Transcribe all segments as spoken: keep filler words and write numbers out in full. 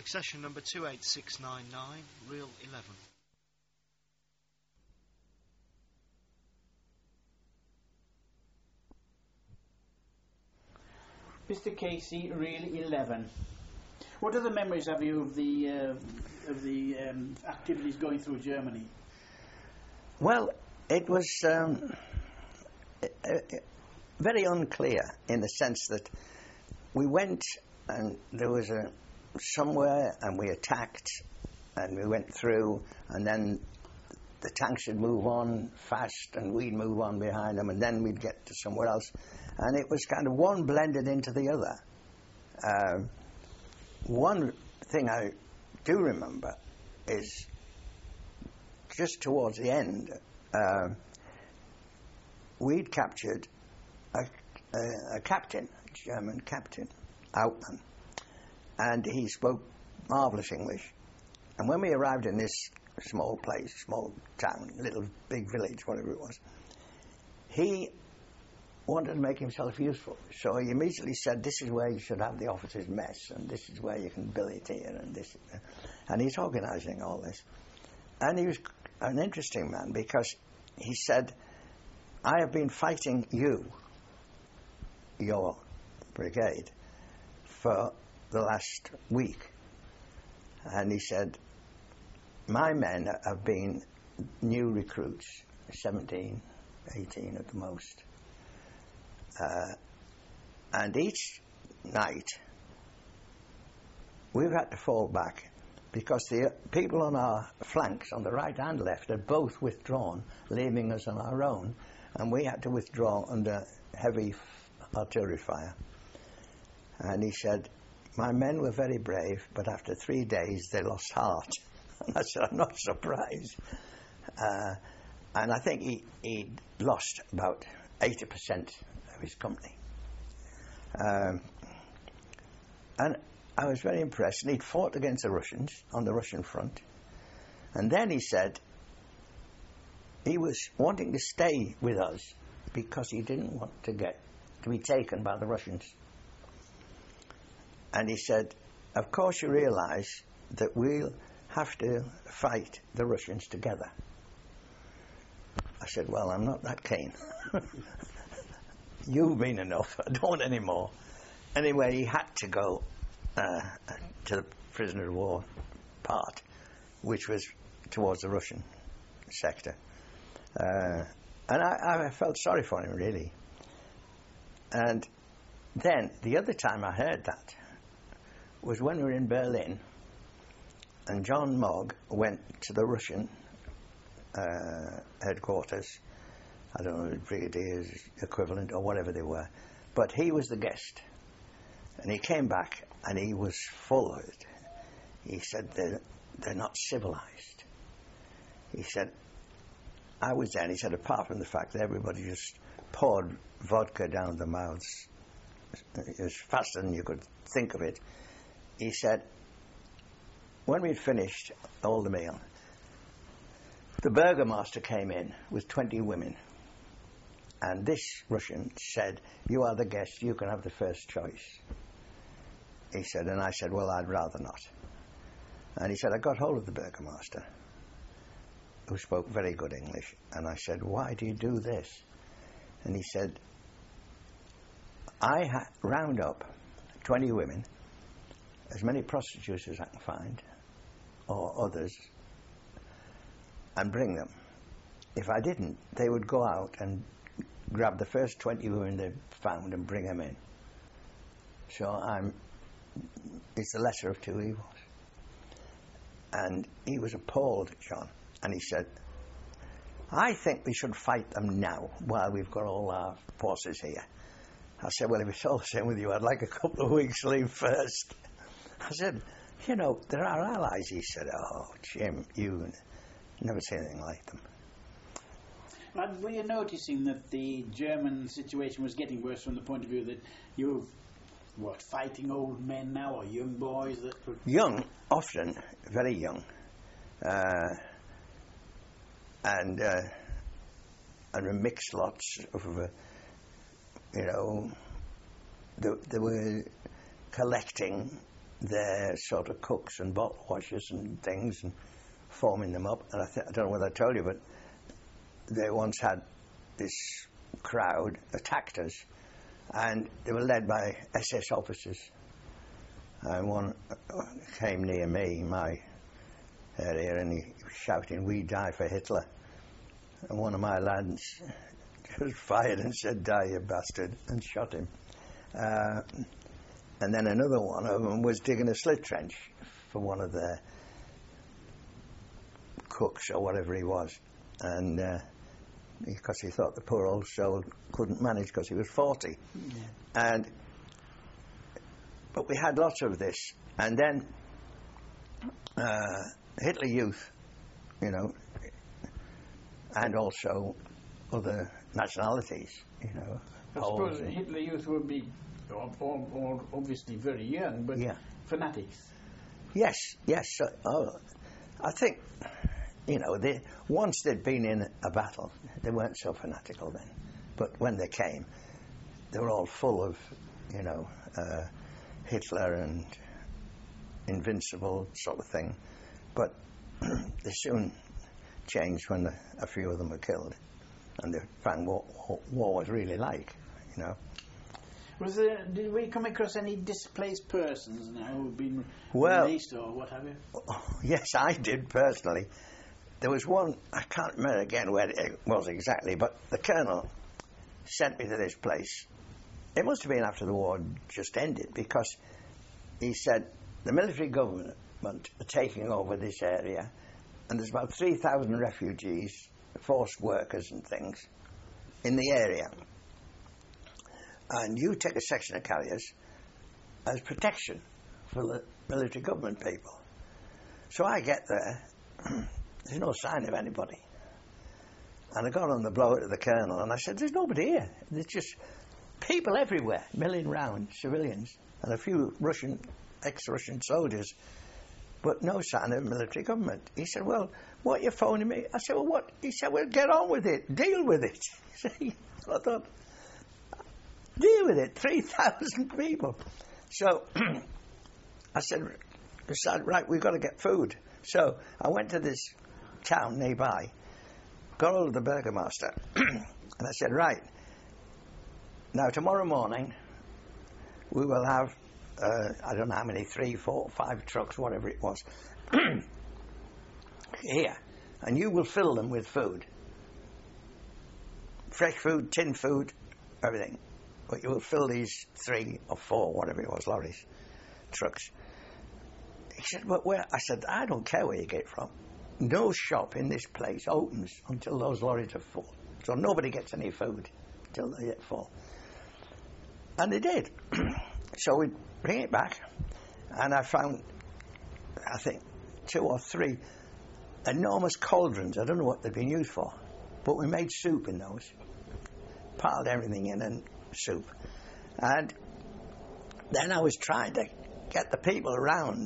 Accession number two eight six nine nine, reel eleven. Mister Casey, reel eleven. What other memories have you of the uh, of the um, activities going through Germany? Well, it was um, uh, very unclear in the sense that we went and there was a somewhere and we attacked and we went through, and then the tanks would move on fast and we'd move on behind them, and then we'd get to somewhere else, and it was kind of one blended into the other. Um, one thing I do remember is just towards the end, uh, we'd captured a, a, a captain, a German captain, Outman, and he spoke marvellous English. And when we arrived in this small place, small town, little big village, whatever it was, he wanted to make himself useful. So he immediately said, this is where you should have the officers' mess, and this is where you can billet here, and this. And he's organising all this. And he was an interesting man because he said, I have been fighting you, your brigade, for the last week. And he said, my men have been new recruits, seventeen, eighteen at the most. Uh, and each night we've had to fall back because the people on our flanks, on the right and left, had both withdrawn, leaving us on our own, and we had to withdraw under heavy artillery fire. And he said, my men were very brave, but after three days they lost heart. And I said, I'm not surprised. Uh, and I think he, he lost about eighty percent of his company. Um, and I was very impressed. And he'd fought against the Russians on the Russian front. And then he said he was wanting to stay with us because he didn't want to get to be taken by the Russians. And he said, of course you realise that we'll have to fight the Russians together. I said, well, I'm not that keen. You've been enough. I don't want any more. Anyway, he had to go uh, to the prisoner of war part, which was towards the Russian sector. Uh, and I, I felt sorry for him, really. And then, the other time I heard that was when we were in Berlin, and John Mogg went to the Russian uh, headquarters, I don't know, the brigadier's equivalent or whatever they were, but he was the guest. And he came back and he was full of it. He said, they're, they're not civilized. He said, I was there, and he said, apart from the fact that everybody just poured vodka down their mouths as faster than you could think of it, he said, when we'd finished all the meal, the burgomaster came in with twenty women, and this Russian said, you are the guest, you can have the first choice. He said, and I said, well, I'd rather not. And he said, I got hold of the burgomaster, who spoke very good English, and I said, why do you do this? And he said, I ha- round up twenty women, as many prostitutes as I can find, or others, and bring them. If I didn't, they would go out and grab the first twenty women they found and bring them in. So I'm, it's the lesser of two evils. And he was appalled, John, and he said, I think we should fight them now, while we've got all our forces here. I said, well, if it's all the same with you, I'd like a couple of weeks leave first. I said, you know, they're our allies. He said, oh, Jim, you never say anything like them. And were you noticing that the German situation was getting worse from the point of view that you were, what, fighting old men now, or young boys? That were young, often, very young. Uh, and uh, and mixed lots of, uh, you know, they, they were collecting their sort of cooks and bottle washers and things and forming them up. And I, th- I don't know whether I told you, but they once had this crowd attacked us, and they were led by S S officers. And one came near me, my area, and he was shouting, "We die for Hitler." And one of my lads just fired and said, "Die, you bastard," and shot him. Uh, and then another one of them was digging a slit trench for one of their cooks or whatever he was. And uh, because he thought the poor old soul couldn't manage because he was forty. Yeah. And but we had lots of this. And then uh, Hitler Youth, you know, and also other nationalities, you know. I suppose Hitler Youth would be all, all, all obviously very young, but yeah. fanatics. Yes, yes. Uh, oh, I think, you know, they, once they'd been in a battle, they weren't so fanatical then. But when they came, they were all full of, you know, uh, Hitler and invincible sort of thing. But they soon changed when the, a few of them were killed, and they found what, what war was really like, you know. Was there, did we come across any displaced persons now who've been well, released or what have you? Yes, I did personally. There was one, I can't remember again where it was exactly, but the colonel sent me to this place. It must have been after the war just ended, because he said the military government are taking over this area, and there's about three thousand refugees, forced workers and things in the area. And you take a section of carriers as protection for the military government people. So I get there, there's no sign of anybody. And I got on the blower to the colonel and I said, "There's nobody here. There's just people everywhere, milling round, civilians, and a few Russian, ex-Russian soldiers, but no sign of military government." He said, "Well, what are you phoning me?" I said, "Well, what?" He said, "Well, get on with it. Deal with it." See? So I thought, deal with it. three thousand people. So I said, decided, right, we've got to get food. So I went to this town nearby, got hold of the burgomaster, and I said, right, now tomorrow morning we will have, uh, I don't know how many, three, four, five trucks, whatever it was, here, and you will fill them with food. Fresh food, tin food, everything. But you will fill these three or four, whatever it was, lorries, trucks. He said, "But where?" I said, "I don't care where you get it from. No shop in this place opens until those lorries are full. So nobody gets any food until they get full." And they did. So we bring it back, and I found, I think, two or three enormous cauldrons. I don't know what they'd been used for, but we made soup in those. Piled everything in and soup. And then I was trying to get the people around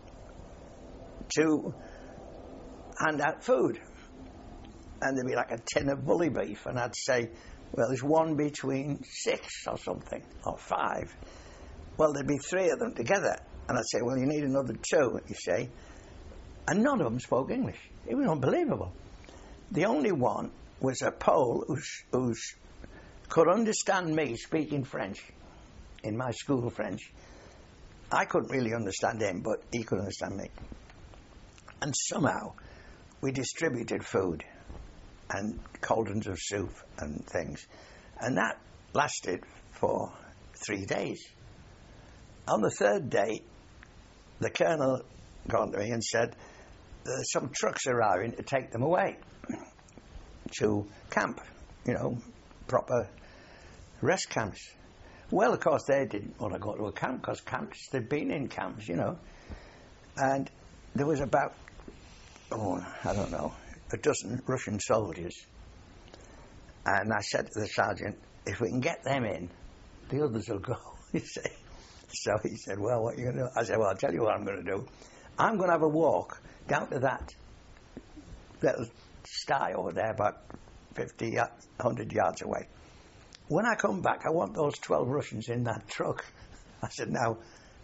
to hand out food. And there'd be like a tin of bully beef, and I'd say, well, there's one between six or something, or five. Well, there'd be three of them together. And I'd say, well, you need another two, you see. And none of them spoke English. It was unbelievable. The only one was a Pole who's, who's could understand me speaking French, in my school French. I couldn't really understand him, but he could understand me. And somehow we distributed food and cauldrons of soup and things. And that lasted for three days. On the third day, the colonel got to me and said, "There's some trucks arriving to take them away to camp, you know, proper rest camps." Well, of course, they didn't want to go to a camp because camps, they'd been in camps, you know. And there was about, oh, I don't know, a dozen Russian soldiers. And I said to the sergeant, if we can get them in, the others will go, you see. So he said, well, what are you going to do? I said, well, I'll tell you what I'm going to do. I'm going to have a walk down to that little sty over there, about fifty, one hundred yards away. When I come back, I want those twelve Russians in that truck. I said, now,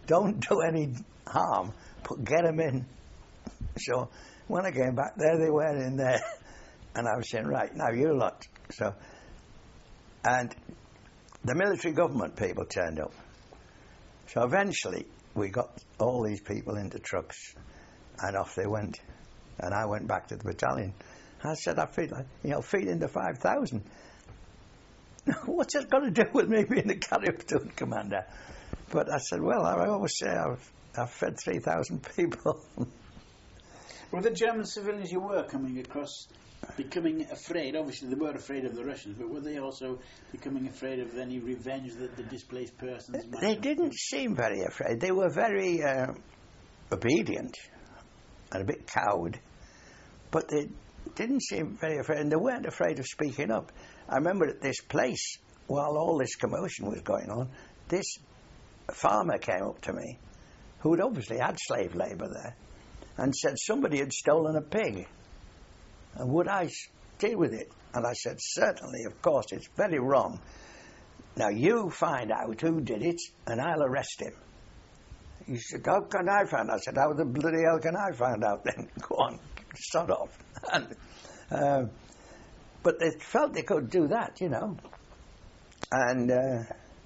don't do any harm, but get them in. So when I came back, there they were in there. And I was saying, right, now you lot. So, and the military government people turned up. So eventually we got all these people into trucks and off they went. And I went back to the battalion. I said, I feel like, you know, feeding the five thousand. What's that got to do with me being the carrier platoon commander? But I said, well, I always say I've, I've fed three thousand people. Were the German civilians you were coming across becoming afraid? Obviously they were afraid of the Russians, but were they also becoming afraid of any revenge that the displaced persons might They have? didn't seem very afraid. They were very uh, obedient and a bit cowed, but they didn't seem very afraid, and they weren't afraid of speaking up. I remember at this place, while all this commotion was going on, this farmer came up to me, who had obviously had slave labour there, and said somebody had stolen a pig, and would I deal with it? And I said, certainly, of course, it's very wrong. Now you find out who did it, and I'll arrest him. He said, how can I find out? I said, how the bloody hell can I find out then? Go on, sod off. And, uh, but they felt they could do that, you know. And uh,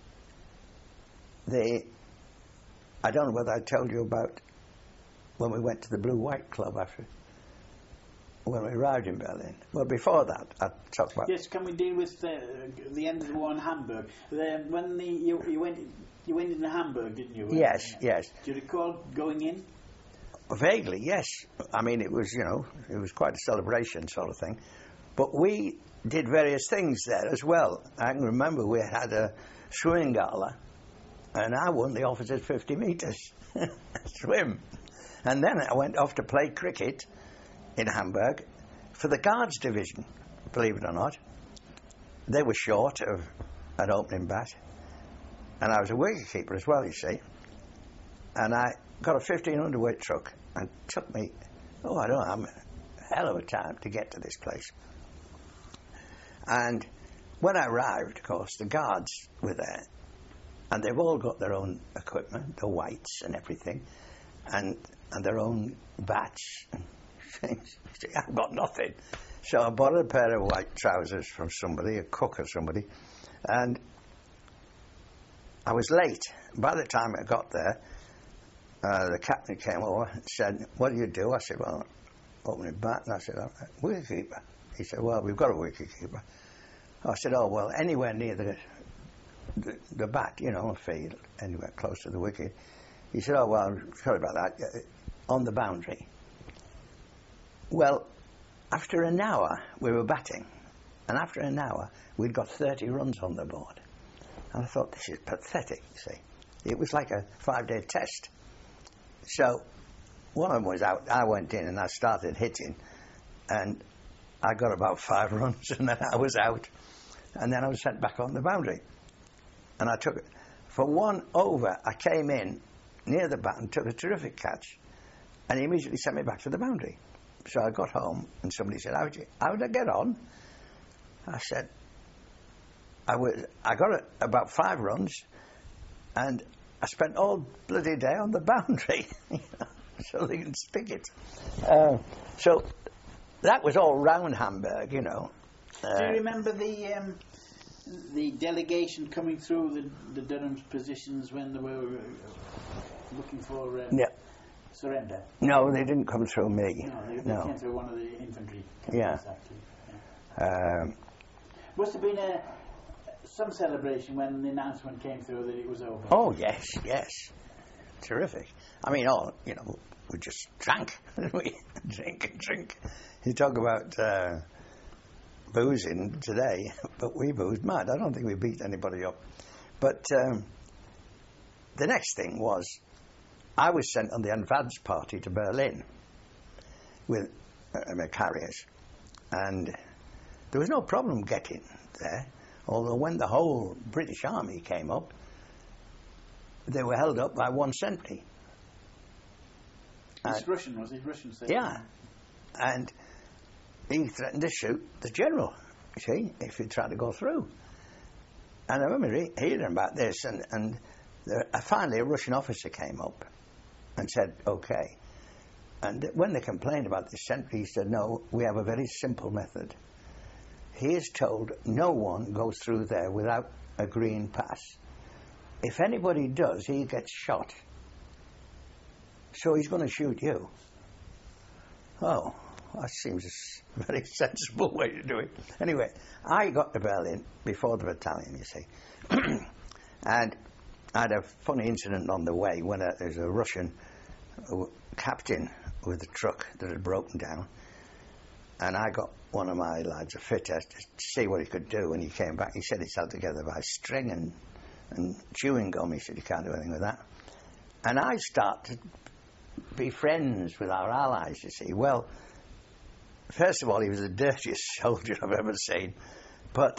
they, I don't know whether I told you about when we went to the Blue White Club after, when we arrived in Berlin. Well, before that, I talked about... Yes, can we deal with the, the end of the war in Hamburg? The, when the, you, you went you went into Hamburg, didn't you? Yes, yes. Do you recall going in? Vaguely, yes. I mean, it was, you know, it was quite a celebration sort of thing. But we did various things there as well. I can remember we had a swimming gala, and I won the officers' fifty metres swim. And then I went off to play cricket in Hamburg for the Guards Division, believe it or not. They were short of an opening bat. And I was a wicketkeeper as well, you see. And I got a fifteen hundredweight truck and took me, oh, I don't know, a hell of a time to get to this place. And when I arrived, of course, the guards were there. And they've all got their own equipment, the whites and everything, and and their own bats and things. I've got nothing. So I bought a pair of white trousers from somebody, a cook or somebody, and I was late. By the time I got there, uh, the captain came over and said, what do you do? I said, well, opening bat. And I said, I'm a wicketkeeper. He said, well, we've got a wicketkeeper. I said, oh, well, anywhere near the, the, the bat, you know, a field, anywhere close to the wicket. He said, oh, well, sorry about that, on the boundary. Well, after an hour, we were batting, and after an hour, we'd got thirty runs on the board. And I thought, this is pathetic, you see. It was like a five-day test. So one of them was out, I went in and I started hitting, and I got about five runs, and then I was out, and then I was sent back on the boundary. And I took it. For one over, I came in near the bat and took a terrific catch, and he immediately sent me back to the boundary. So I got home, and somebody said, how did, you, how did I get on? I said, I, was, I got a, about five runs, and I spent all bloody day on the boundary, so they can stick it. Uh, so that was all round Hamburg, you know. Uh, Do you remember the um, the delegation coming through the, the Durham's positions when they were uh, looking for um, yeah. surrender? No, they didn't come through me. No, they, they no. came through one of the infantry Yeah. companies, actually. Yeah. Um, Must have been a, some celebration when the announcement came through that it was over. oh, yes, yes. Terrific. I mean, all, you know, we just drank. we drink and drink. You talk about uh, boozing today, but we boozed mad. I don't think we beat anybody up. But um, the next thing was, I was sent on the advance party to Berlin with uh, my carriers, and there was no problem getting there, although when the whole British Army came up, they were held up by one sentry. It's Uh, Russian, was it? Russian state? Yeah, and he threatened to shoot the general, you see, if he tried to go through. And I remember he- hearing about this, and, and there, uh, finally, a Russian officer came up and said, "Okay." And when they complained about this sentry, he said, "No, we have a very simple method. He is told no one goes through there without a green pass. If anybody does, he gets shot. So he's going to shoot you." Oh, that seems a very sensible way to do it. Anyway, I got to Berlin before the battalion, you see. And I had a funny incident on the way when a, there's a Russian uh, captain with a truck that had broken down. And I got one of my lads, a fitter, to see what he could do. And he came back, he said it's held together by string and, and chewing gum. He said, "You can't do anything with that." And I started to be friends with our allies, you see. Well, first of all, he was the dirtiest soldier I've ever seen. But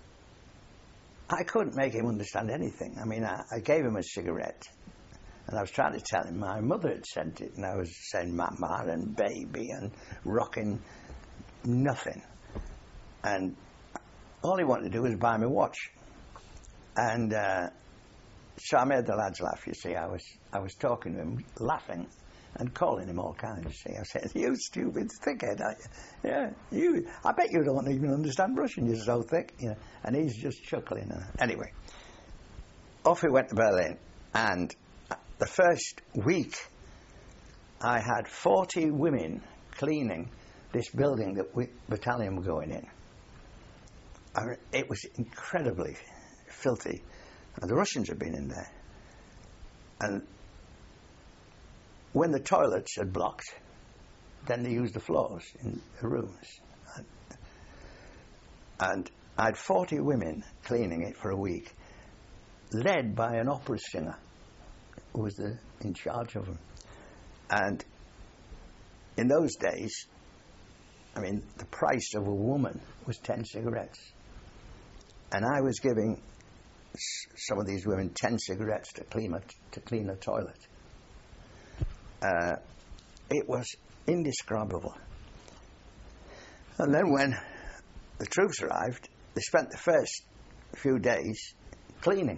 I couldn't make him understand anything. I mean, I, I gave him a cigarette. And I was trying to tell him my mother had sent it. And I was saying mama and baby and rocking nothing. And all he wanted to do was buy me a watch. And uh, so I made the lads laugh, you see. I was I was talking to him, laughing, and calling him all kinds, you see. I said, "You stupid thickhead, aren't you? Yeah, you, I bet you don't even understand Russian, you're so thick." You know. And he's just chuckling. Anyway, off we went to Berlin. And the first week, I had forty women cleaning this building that we battalion were going in. I mean, it was incredibly filthy. And the Russians had been in there. And when the toilets had blocked, then they used the floors in the rooms. And, and I had forty women cleaning it for a week, led by an opera singer who was the, in charge of them. And in those days, I mean, the price of a woman was ten cigarettes. And I was giving s- some of these women ten cigarettes to clean a, to clean a toilet. Uh, it was indescribable. And then when the troops arrived, they spent the first few days cleaning.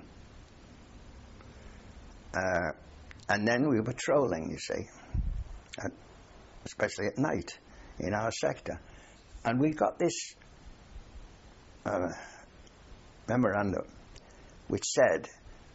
Uh, and then we were patrolling, you see, at, especially at night in our sector. And we got this uh, memorandum which said,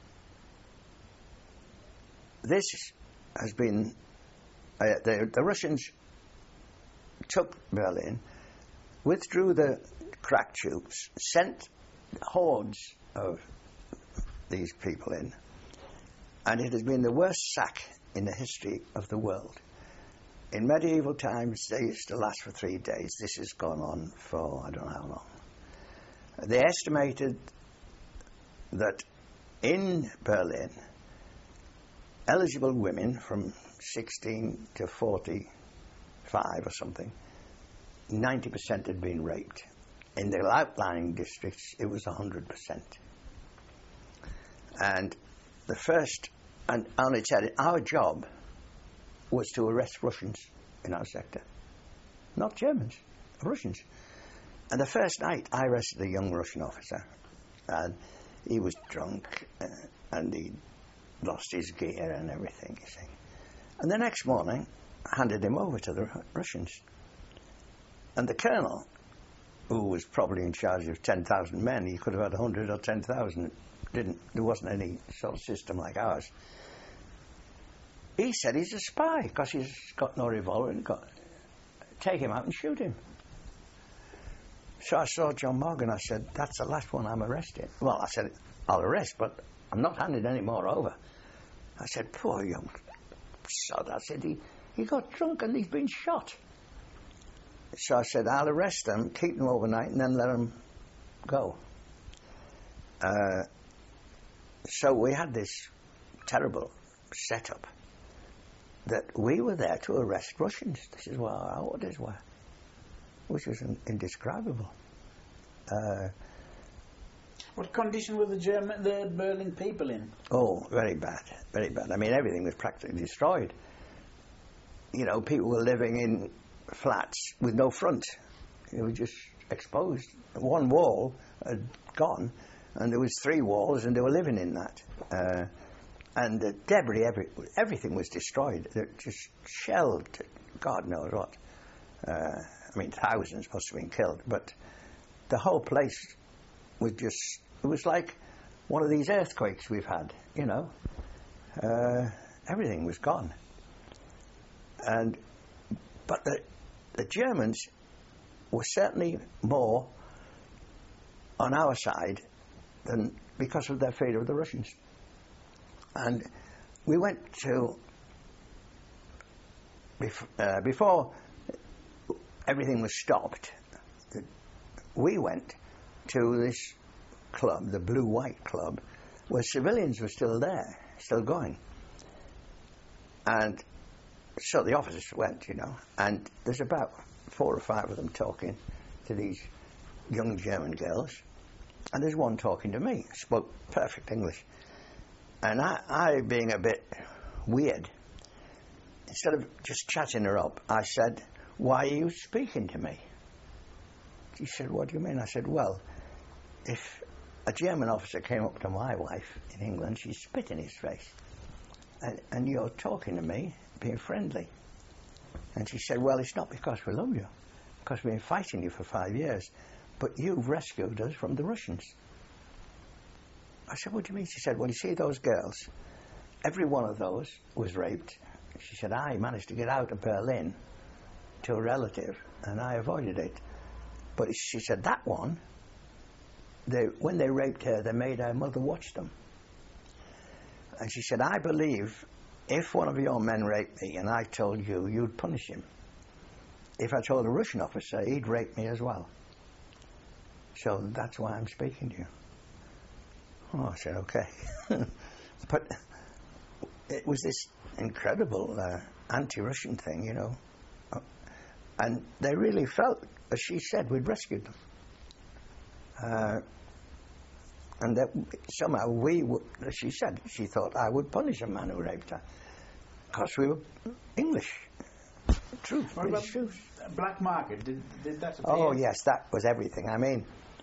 this has been, uh, the, the Russians took Berlin, withdrew the crack tubes, sent hordes of these people in, and it has been the worst sack in the history of the world. In medieval times, they used to last for three days. This has gone on for I don't know how long. They estimated that in Berlin, eligible women from sixteen to forty-five or something, ninety percent had been raped. In the outlying districts, it was one hundred percent. And the first, and Arnold said, our job was to arrest Russians in our sector. Not Germans, Russians. And the first night, I arrested a young Russian officer. And he was drunk, uh, and he lost his gear and everything, you see. And the next morning, I handed him over to the Ru- Russians. And the colonel, who was probably in charge of ten thousand men, he could have had one hundred or ten thousand. Didn't, there wasn't any sort of system like ours. He said he's a spy because he's got no revolver and got take him out and shoot him. So I saw John Morgan. I said, that's the last one I'm arresting. Well, I said, I'll arrest, but I'm not handing any more over. I said, poor young sod. I said, he, he got drunk and he's been shot. So I said, I'll arrest them, keep them overnight, and then let them go. Uh, so we had this terrible setup that we were there to arrest Russians. This is what our orders were, which was indescribable. Uh, what condition were the German, the Berlin people in? Oh, very bad, very bad. I mean, everything was practically destroyed. You know, people were living in flats with no front. They were just exposed. One wall had gone, and there was three walls, and they were living in that. Uh, and the debris, every, everything was destroyed. It just shelled, God knows what. Uh, I mean, thousands must have been killed, but the whole place was just, it was like one of these earthquakes we've had, you know. Uh, everything was gone. And, but the, the Germans were certainly more on our side than because of their fear of the Russians. And we went to, bef- uh, before everything was stopped, the, we went to this club, the Blue White Club, where civilians were still there, still going. And so the officers went, you know, and there's about four or five of them talking to these young German girls, and there's one talking to me, spoke perfect English. And I, I, being a bit weird, instead of just chatting her up, I said, "Why are you speaking to me?" She said, "What do you mean?" I said, "Well, if a German officer came up to my wife in England, she'd spit in his face. And, and you're talking to me, being friendly." And she said, "Well, it's not because we love you, because we've been fighting you for five years, but you've rescued us from the Russians." I said, "What do you mean?" She said, "Well, you see those girls, every one of those was raped." She said, "I managed to get out of Berlin to a relative, and I avoided it. But she said, that one, they, when they raped her, they made her mother watch them. And she said, I believe if one of your men raped me and I told you, you'd punish him. If I told a Russian officer, he'd rape me as well. So that's why I'm speaking to you." Oh, I said, "Okay." But it was this incredible uh, anti-Russian thing, you know. Uh, and they really felt, as she said, we'd rescued them. Uh, and that somehow we would, as she said, she thought I would punish a man who raped her. Because we were English. Truth, What about truth. black market? Did, did that appear? Oh, yes, that was everything. I mean,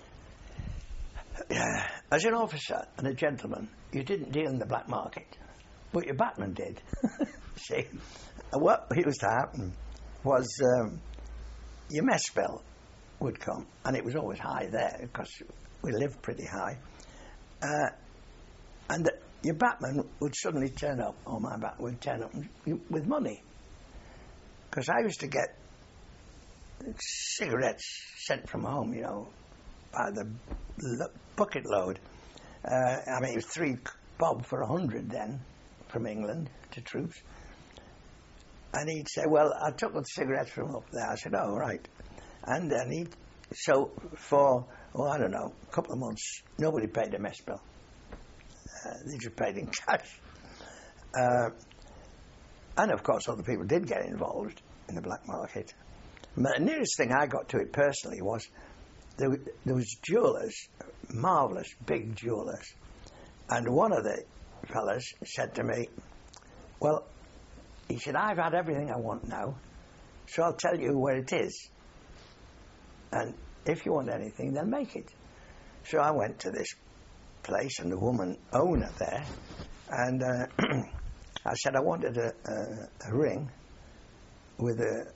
as an officer and a gentleman, you didn't deal in the black market, but your batman did. See, what used to happen was um, your mess bill would come, and it was always high there because we lived pretty high. Uh, and the, your batman would suddenly turn up, or my batman would turn up with money. Because I used to get cigarettes sent from home, you know, by the lo- bucket load. Uh, I mean, it was three bob for a hundred then from England to troops. And he'd say, "Well, I took the cigarettes from up there." I said, "Oh, right." And then he'd, so for, oh, I don't know, a couple of months, nobody paid a mess bill. Uh, they just paid in cash. Uh, and of course, other people did get involved in the black market. But the nearest thing I got to it personally was there, there was jewellers, marvellous big jewellers. And one of the fellas said to me, "Well," he said, "I've had everything I want now, so I'll tell you where it is. And if you want anything, then make it." So I went to this place, and the woman owner there, and uh, I said I wanted a, a, a ring with a,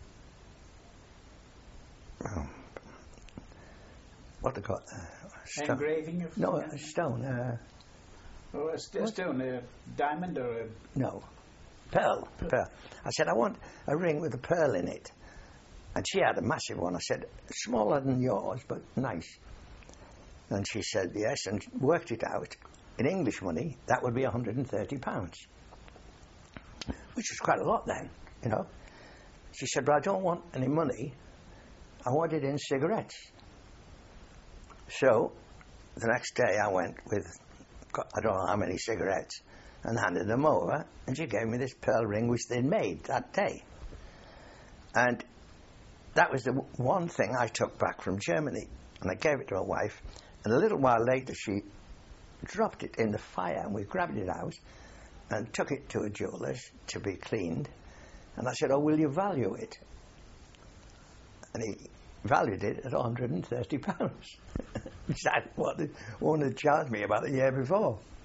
oh, what they call uh, stone. Engraving of No, a stone. Uh, or a st- stone, a diamond or a no, pearl, pearl. I said I want a ring with a pearl in it, and she had a massive one. I said, "Smaller than yours, but nice." And she said yes, and worked it out. In English money, that would be one hundred thirty pounds, which was quite a lot then, you know. She said, "But I don't want any money. I want it in cigarettes." So the next day I went with, I don't know how many cigarettes, and handed them over, and she gave me this pearl ring which they'd made that day. And that was the w- one thing I took back from Germany, and I gave it to my wife, and a little while later she dropped it in the fire, and we grabbed it out and took it to a jeweller's to be cleaned. And I said, "Oh, will you value it?" And he valued it at one hundred thirty pounds. Which is what the one had charged me about a year before.